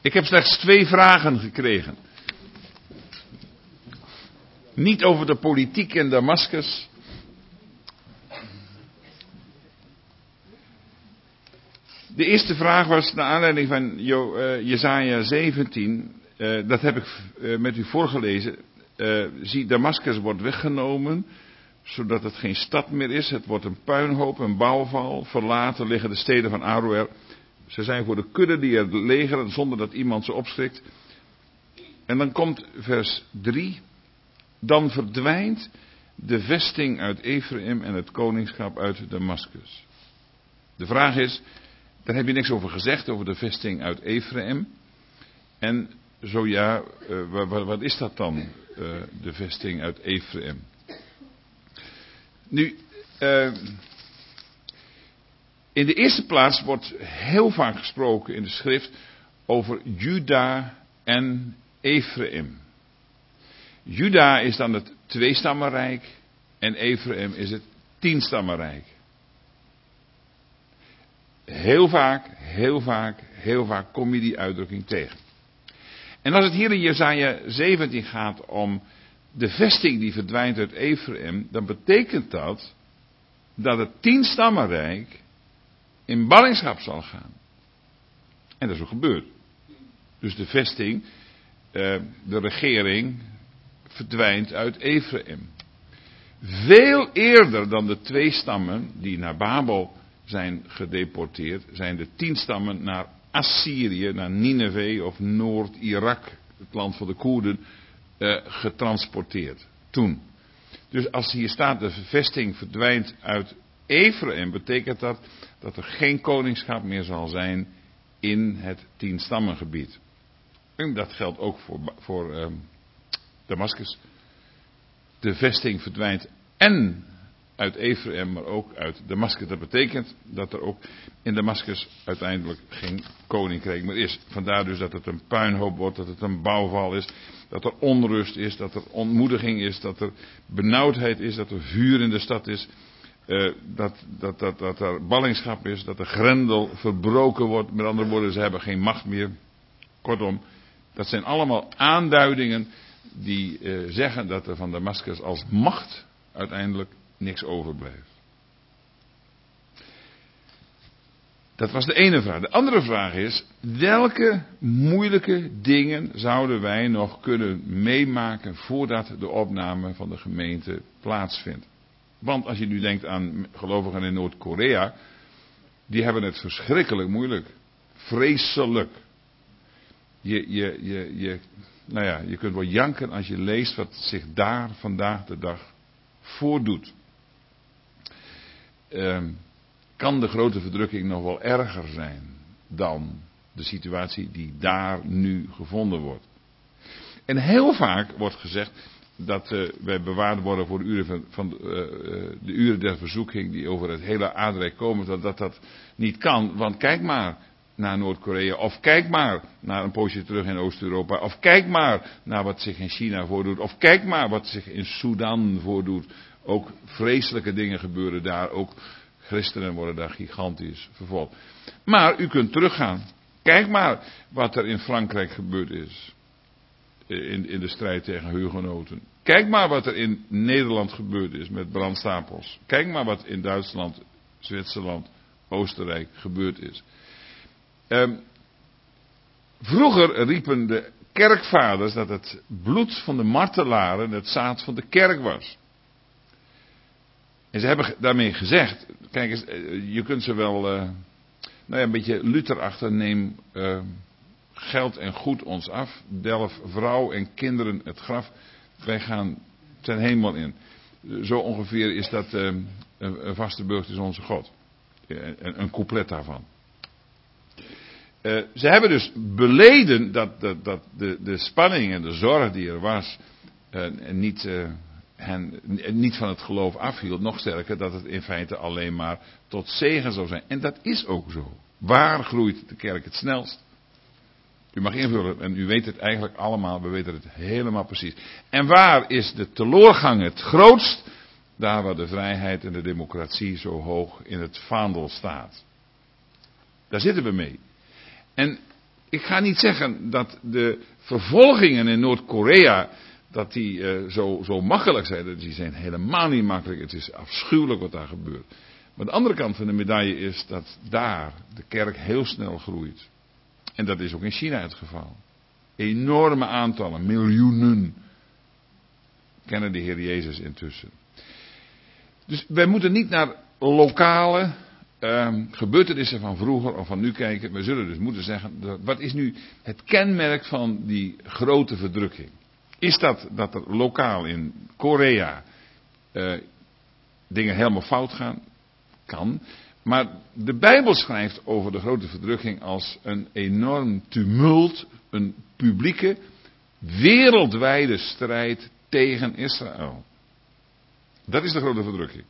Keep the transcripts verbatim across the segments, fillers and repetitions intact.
Ik heb slechts twee vragen gekregen. Niet over de politiek in Damascus. De eerste vraag was naar aanleiding van Jo, uh, Jesaja zeventien. Uh, dat heb ik uh, met u voorgelezen. Uh, zie, Damascus wordt weggenomen, zodat het geen stad meer is. Het wordt een puinhoop, een bouwval. Verlaten liggen de steden van Aroer. Ze zijn voor de kudde die er legeren, zonder dat iemand ze opschrikt. En dan komt vers drie. Dan verdwijnt de vesting uit Ephraim en het koningschap uit Damascus. De vraag is, daar heb je niks over gezegd, over de vesting uit Ephraim. En zo ja, uh, wat, wat is dat dan, uh, de vesting uit Ephraim? Nu, uh, in de eerste plaats wordt heel vaak gesproken in de schrift over Juda en Ephraim. Juda is dan het tweestammenrijk en Ephraim is het tienstammenrijk. Heel vaak, heel vaak, heel vaak kom je die uitdrukking tegen. En als het hier in Jesaja zeventien gaat om de vesting die verdwijnt uit Ephraim, dan betekent dat dat het tienstammenrijk in ballingschap zal gaan. En dat is ook gebeurd. Dus de vesting, de regering, verdwijnt uit Ephraim. Veel eerder dan de twee stammen die naar Babel zijn gedeporteerd, zijn de tien stammen naar Assyrië, naar Nineveh of Noord-Irak, het land van de Koerden, uh, getransporteerd. Toen. Dus als hier staat de vesting verdwijnt uit Ephraim, betekent dat dat er geen koningschap meer zal zijn in het tienstammengebied. En dat geldt ook voor, voor uh, Damascus. De vesting verdwijnt en uit Ephraim, maar ook uit Damascus. Dat betekent dat er ook in Damascus uiteindelijk geen koninkrijk meer is. Vandaar dus dat het een puinhoop wordt, dat het een bouwval is, dat er onrust is, dat er ontmoediging is, dat er benauwdheid is, dat er vuur in de stad is, uh, dat, dat, dat, dat er ballingschap is, dat de grendel verbroken wordt. Met andere woorden, ze hebben geen macht meer. Kortom, dat zijn allemaal aanduidingen die uh, zeggen dat er van Damascus als macht uiteindelijk niks overblijft. Dat was de ene vraag. De andere vraag is, welke moeilijke dingen zouden wij nog kunnen meemaken voordat de opname van de gemeente plaatsvindt? Want als je nu denkt aan gelovigen in Noord-Korea, die hebben het verschrikkelijk moeilijk. Vreselijk. Je, je, je, je, nou ja, je kunt wel janken als je leest wat zich daar vandaag de dag voordoet. Uh, kan de grote verdrukking nog wel erger zijn dan de situatie die daar nu gevonden wordt. En heel vaak wordt gezegd dat uh, wij bewaard worden voor de uren, van, van de, uh, de uren der verzoeking die over het hele aardrijk komen, dat, dat dat niet kan. Want kijk maar naar Noord-Korea, of kijk maar naar een poosje terug in Oost-Europa, of kijk maar naar wat zich in China voordoet, of kijk maar wat zich in Sudan voordoet. Ook vreselijke dingen gebeuren daar, ook christenen worden daar gigantisch vervolgd. Maar u kunt teruggaan. Kijk maar wat er in Frankrijk gebeurd is. In, in de strijd tegen hugenoten. Kijk maar wat er in Nederland gebeurd is met brandstapels. Kijk maar wat in Duitsland, Zwitserland, Oostenrijk gebeurd is. Um, vroeger riepen de kerkvaders dat het bloed van de martelaren het zaad van de kerk was. En ze hebben daarmee gezegd, kijk eens, je kunt ze wel, uh, nou ja, een beetje Luther-achtig, neem uh, geld en goed ons af, delf vrouw en kinderen het graf, wij gaan ten hemel in. Zo ongeveer is dat uh, een, een vaste burcht is onze God. Een, een couplet daarvan. Uh, ze hebben dus beleden dat, dat, dat de, de spanning en de zorg die er was, uh, niet... Uh, hen niet van het geloof afhield, nog sterker dat het in feite alleen maar tot zegen zou zijn. En dat is ook zo. Waar groeit de kerk het snelst? U mag invullen en u weet het eigenlijk allemaal, we weten het helemaal precies. En waar is de teloorgang het grootst? Daar waar de vrijheid en de democratie zo hoog in het vaandel staat. Daar zitten we mee. En ik ga niet zeggen dat de vervolgingen in Noord-Korea, dat die uh, zo, zo makkelijk zijn. Die zijn helemaal niet makkelijk. Het is afschuwelijk wat daar gebeurt. Maar de andere kant van de medaille is dat daar de kerk heel snel groeit. En dat is ook in China het geval. Enorme aantallen, miljoenen, kennen de Heer Jezus intussen. Dus wij moeten niet naar lokale uh, gebeurtenissen van vroeger of van nu kijken. We zullen dus moeten zeggen, wat is nu het kenmerk van die grote verdrukking? Is dat dat er lokaal in Korea uh, dingen helemaal fout gaan? Kan. Maar de Bijbel schrijft over de grote verdrukking als een enorm tumult, een publieke, wereldwijde strijd tegen Israël. Dat is de grote verdrukking.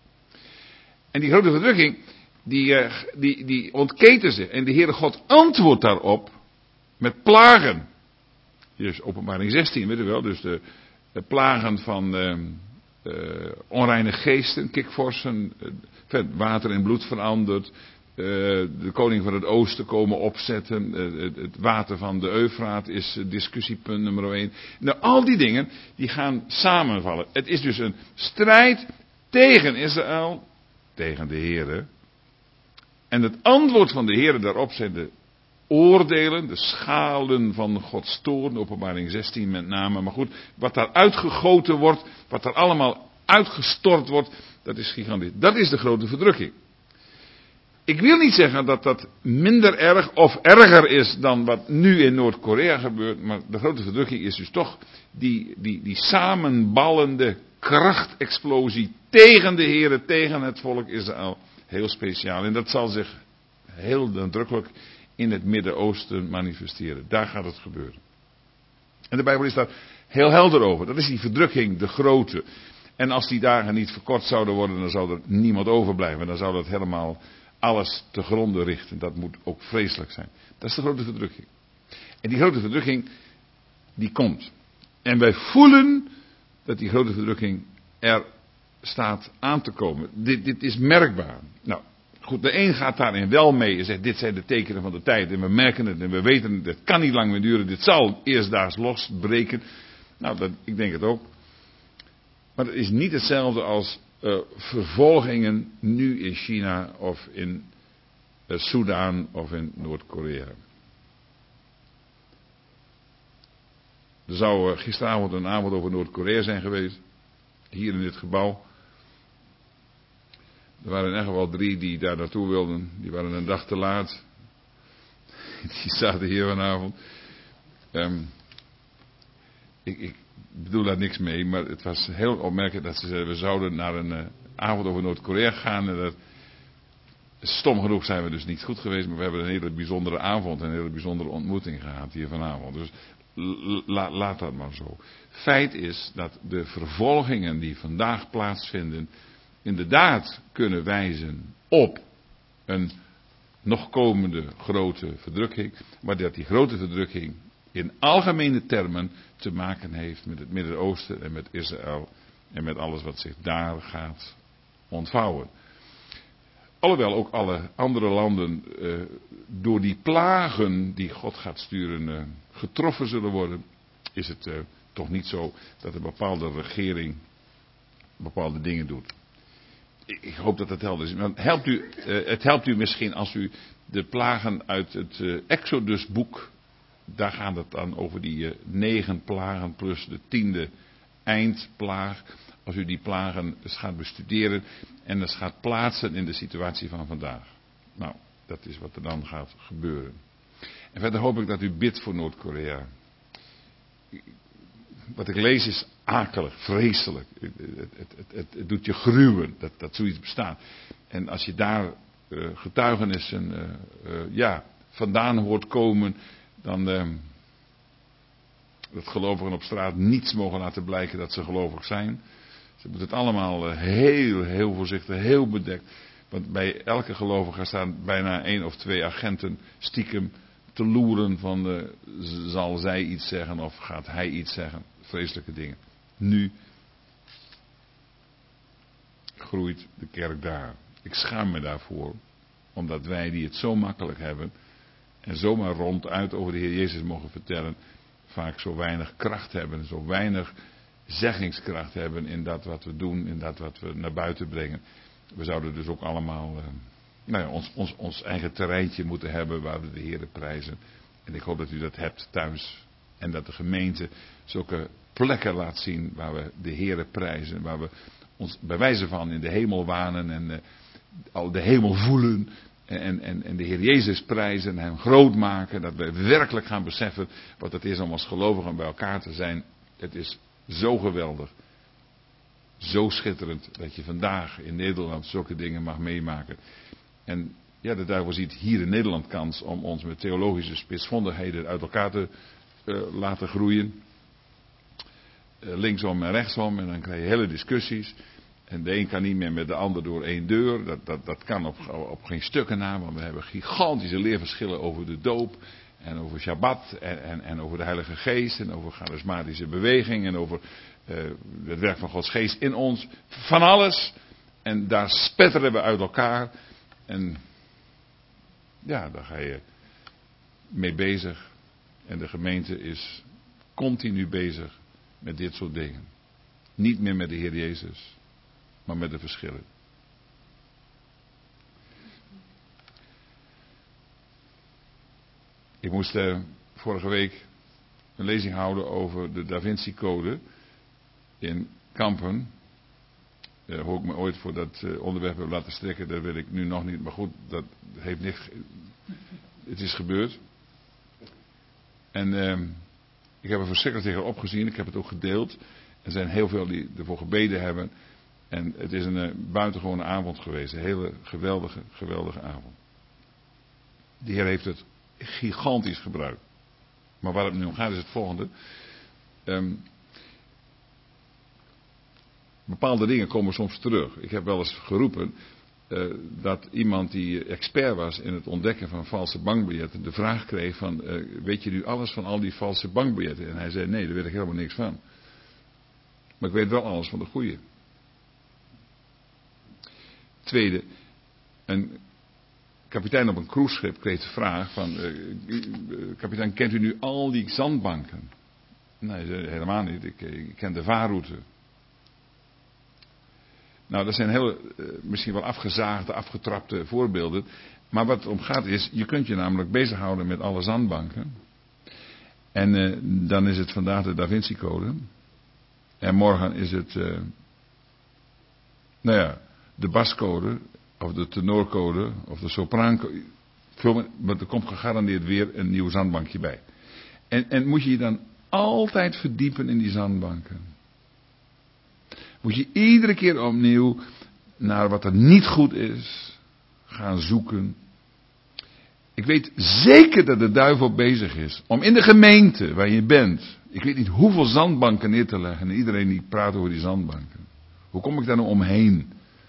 En die grote verdrukking, die, uh, die, die ontketen zich. En de Heere God antwoordt daarop met plagen. Dus Openbaring zestien, weet u wel, dus de, de plagen van uh, uh, onreine geesten, kikvorsen, uh, water in bloed veranderd, uh, de koning van het oosten komen opzetten, uh, het, het water van de Eufraat is uh, discussiepunt nummer één. Nou, al die dingen, die gaan samenvallen. Het is dus een strijd tegen Israël, tegen de Heere. En het antwoord van de Heere daarop zijn de oordelen, de schalen van Gods toorn, Openbaring zestien met name. Maar goed, wat daar uitgegoten wordt, wat daar allemaal uitgestort wordt, dat is gigantisch. Dat is de grote verdrukking. Ik wil niet zeggen dat dat minder erg of erger is dan wat nu in Noord-Korea gebeurt, maar de grote verdrukking is dus toch die, die, die samenballende krachtexplosie tegen de Heere, tegen het volk Israël. Heel speciaal. En dat zal zich heel nadrukkelijk in het Midden-Oosten manifesteren. Daar gaat het gebeuren. En de Bijbel is daar heel helder over. Dat is die verdrukking, de grote. En als die dagen niet verkort zouden worden, dan zou er niemand overblijven. Dan zou dat helemaal alles te gronde richten. Dat moet ook vreselijk zijn. Dat is de grote verdrukking. En die grote verdrukking, die komt. En wij voelen dat die grote verdrukking er staat aan te komen. Dit, dit is merkbaar. Nou, goed, de een gaat daarin wel mee en zegt, dit zijn de tekenen van de tijd. En we merken het en we weten het, het kan niet lang meer duren. Dit zal eerstdaags losbreken. Nou, dat, ik denk het ook. Maar het is niet hetzelfde als uh, vervolgingen nu in China of in uh, Soedan of in Noord-Korea. Er zou uh, gisteravond een avond over Noord-Korea zijn geweest. Hier in dit gebouw. Er waren in ieder geval drie die daar naartoe wilden. Die waren een dag te laat. Die zaten hier vanavond. Um, ik, ik bedoel daar niks mee, maar het was heel opmerkelijk dat ze zeiden, we zouden naar een uh, avond over Noord-Korea gaan. En dat, stom genoeg zijn we dus niet goed geweest, maar we hebben een hele bijzondere avond en een hele bijzondere ontmoeting gehad hier vanavond. Dus la, laat dat maar zo. Feit is dat de vervolgingen die vandaag plaatsvinden inderdaad kunnen wijzen op een nog komende grote verdrukking, maar dat die grote verdrukking in algemene termen te maken heeft met het Midden-Oosten en met Israël en met alles wat zich daar gaat ontvouwen. Alhoewel ook alle andere landen uh, door die plagen die God gaat sturen uh, getroffen zullen worden, is het uh, toch niet zo dat een bepaalde regering bepaalde dingen doet. Ik hoop dat het helder is. Maar helpt u, uh, het helpt u misschien als u de plagen uit het uh, Exodus-boek, daar gaat het dan over die uh, negen plagen plus de tiende eindplaag. Als u die plagen eens gaat bestuderen en eens gaat plaatsen in de situatie van vandaag. Nou, dat is wat er dan gaat gebeuren. En verder hoop ik dat u bidt voor Noord-Korea. Wat ik lees is akelig, vreselijk. Het, het, het, het, het doet je gruwen dat, dat zoiets bestaat. En als je daar uh, getuigenissen uh, uh, ja, vandaan hoort komen, dan uh, dat gelovigen op straat niets mogen laten blijken dat ze gelovig zijn. Ze moeten het allemaal uh, heel, heel voorzichtig, heel bedekt. Want bij elke gelovige staan bijna één of twee agenten stiekem te loeren van uh, zal zij iets zeggen of gaat hij iets zeggen. Vreselijke dingen. Nu groeit de kerk daar. Ik schaam me daarvoor. Omdat wij die het zo makkelijk hebben, en zomaar ronduit over de Heer Jezus mogen vertellen, vaak zo weinig kracht hebben, zo weinig zeggingskracht hebben in dat wat we doen, in dat wat we naar buiten brengen. We zouden dus ook allemaal uh, nou ja, ons, ons, ons eigen terreintje moeten hebben waar we de Heer prijzen. En ik hoop dat u dat hebt thuis. En dat de gemeente zulke plekken laat zien waar we de Heer prijzen. Waar we ons bij wijze van in de hemel wanen en uh, al de hemel voelen. En, en, en de Heer Jezus prijzen en hem groot maken. Dat we werkelijk gaan beseffen wat het is om als gelovigen bij elkaar te zijn. Het is zo geweldig. Zo schitterend dat je vandaag in Nederland zulke dingen mag meemaken. En ja, de duivel ziet hier in Nederland kans om ons met theologische spitsvondigheden uit elkaar te uh, laten groeien. Uh, linksom en rechtsom. En dan krijg je hele discussies. En de een kan niet meer met de ander door één deur. Dat, dat, dat kan op, op geen stukken na. Want we hebben gigantische leerverschillen over de doop. En over Shabbat. En, en, en over de Heilige Geest. En over charismatische beweging. En over uh, het werk van Gods Geest in ons. Van alles. En daar spetteren we uit elkaar. En ja, daar ga je mee bezig. En de gemeente is continu bezig met dit soort dingen. Niet meer met de Heer Jezus, maar met de verschillen. Ik moest uh, vorige week een lezing houden over de Da Vinci Code in Kampen. Uh, hoe ik me ooit voor dat uh, onderwerp heb laten strekken, dat weet ik nu nog niet. Maar goed, dat heeft niks. Het is gebeurd. En uh, ik heb er verschrikkelijk tegen opgezien. Ik heb het ook gedeeld. Er zijn heel veel die ervoor gebeden hebben. En het is een uh, buitengewone avond geweest. Een hele geweldige, geweldige avond. De Heer heeft het gigantisch gebruikt. Maar waar het nu om gaat is het volgende. Um, Bepaalde dingen komen soms terug. Ik heb wel eens geroepen uh, dat iemand die expert was in het ontdekken van valse bankbiljetten de vraag kreeg van, uh, weet je nu alles van al die valse bankbiljetten? En hij zei, nee, daar weet ik helemaal niks van. Maar ik weet wel alles van de goede. Tweede, een kapitein op een cruiseschip kreeg de vraag van, uh, uh, kapitein, kent u nu al die zandbanken? Nee, hij zei, helemaal niet, ik, ik ken de vaarroute. Nou, dat zijn heel, uh, misschien wel afgezaagde, afgetrapte voorbeelden. Maar wat het om gaat is, je kunt je namelijk bezighouden met alle zandbanken. En uh, dan is het vandaag de Da Vinci Code. En morgen is het, uh, nou ja, de bascode, of de tenorcode, of de sopraancode. Maar er komt gegarandeerd weer een nieuw zandbankje bij. En, en moet je je dan altijd verdiepen in die zandbanken. Moet je iedere keer opnieuw naar wat er niet goed is gaan zoeken. Ik weet zeker dat de duivel bezig is om in de gemeente waar je bent, ik weet niet hoeveel zandbanken neer te leggen en iedereen die praat over die zandbanken. Hoe kom ik daar nou omheen?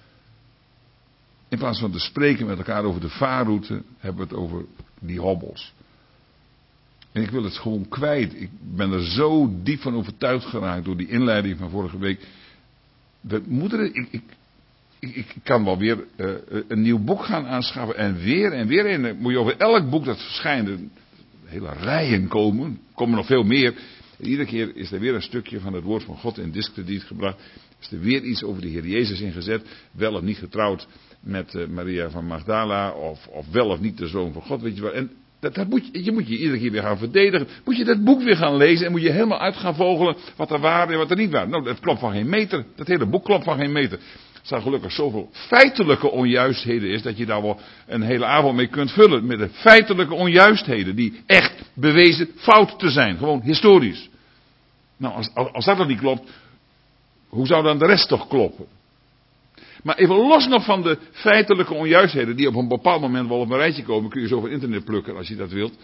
In plaats van te spreken met elkaar over de vaarroute, hebben we het over die hobbels. En ik wil het gewoon kwijt. Ik ben er zo diep van overtuigd geraakt door die inleiding van vorige week. We moeten, ik, ik, ik, ik kan wel weer uh, een nieuw boek gaan aanschaffen. En weer en weer. En dan moet je over elk boek dat verschijnt. Hele rijen komen. Er komen nog veel meer. En iedere keer is er weer een stukje van het woord van God in diskrediet gebracht. Is er weer iets over de Heer Jezus ingezet. Wel of niet getrouwd met uh, Maria van Magdala. Of, of wel of niet de zoon van God. Weet je wel. En dat, dat moet je, je moet je iedere keer weer gaan verdedigen. Moet je dat boek weer gaan lezen. En moet je helemaal uit gaan vogelen wat er waar en wat er niet waar. Nou, dat klopt van geen meter. Dat hele boek klopt van geen meter. Er staan gelukkig zoveel feitelijke onjuistheden is. Dat je daar wel een hele avond mee kunt vullen. Met de feitelijke onjuistheden. Die echt bewezen fout te zijn. Gewoon historisch. Nou, als, als dat dan niet klopt. Hoe zou dan de rest toch kloppen? Maar even los nog van de feitelijke onjuistheden die op een bepaald moment wel op een rijtje komen. Kun je zo van internet plukken als je dat wilt.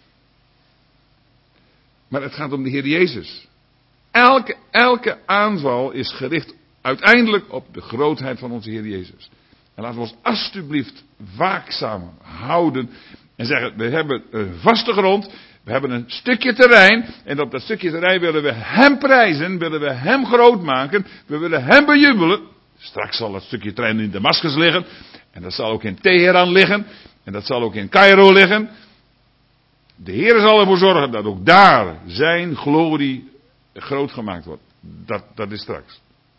Maar het gaat om de Heer Jezus. Elke, elke aanval is gericht uiteindelijk op de grootheid van onze Heer Jezus. En laten we ons alsjeblieft waakzaam houden. En zeggen, we hebben een vaste grond. We hebben een stukje terrein. En op dat stukje terrein willen we hem prijzen. Willen we hem groot maken. We willen hem bejubelen. Straks zal het stukje terrein in Damascus liggen. En dat zal ook in Teheran liggen. En dat zal ook in Cairo liggen. De Heer zal ervoor zorgen dat ook daar zijn glorie groot gemaakt wordt. Dat, dat is straks.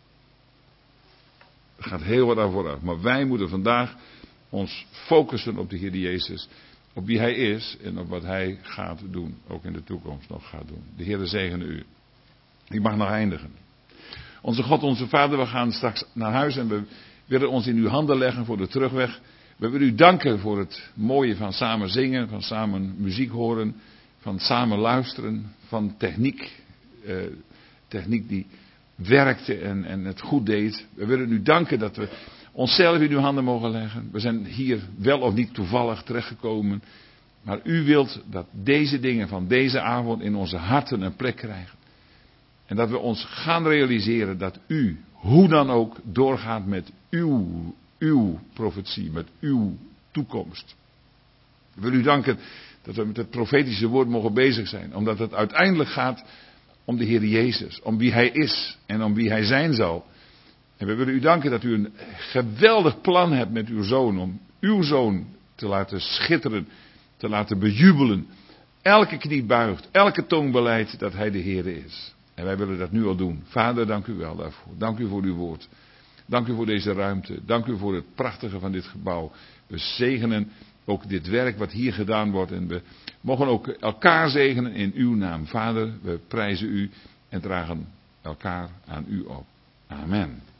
Er gaat heel wat aan vooraf. Maar wij moeten vandaag ons focussen op de Heer Jezus. Op wie Hij is en op wat Hij gaat doen. Ook in de toekomst nog gaat doen. De Heer zegene u. Ik mag nog eindigen. Onze God, onze Vader, we gaan straks naar huis en we willen ons in uw handen leggen voor de terugweg. We willen u danken voor het mooie van samen zingen, van samen muziek horen, van samen luisteren, van techniek. Eh, techniek die werkte en, en het goed deed. We willen u danken dat we onszelf in uw handen mogen leggen. We zijn hier wel of niet toevallig terechtgekomen. Maar u wilt dat deze dingen van deze avond in onze harten een plek krijgen. En dat we ons gaan realiseren dat u, hoe dan ook, doorgaat met uw, uw profetie, met uw toekomst. Ik wil u danken dat we met het profetische woord mogen bezig zijn. Omdat het uiteindelijk gaat om de Heer Jezus. Om wie Hij is en om wie Hij zijn zal. En we willen u danken dat u een geweldig plan hebt met uw zoon. Om uw zoon te laten schitteren, te laten bejubelen. Elke knie buigt, elke tong beleidt dat Hij de Heer is. En wij willen dat nu al doen. Vader, dank u wel daarvoor. Dank u voor uw woord. Dank u voor deze ruimte. Dank u voor het prachtige van dit gebouw. We zegenen ook dit werk wat hier gedaan wordt. En we mogen ook elkaar zegenen in uw naam. Vader, we prijzen u en dragen elkaar aan u op. Amen.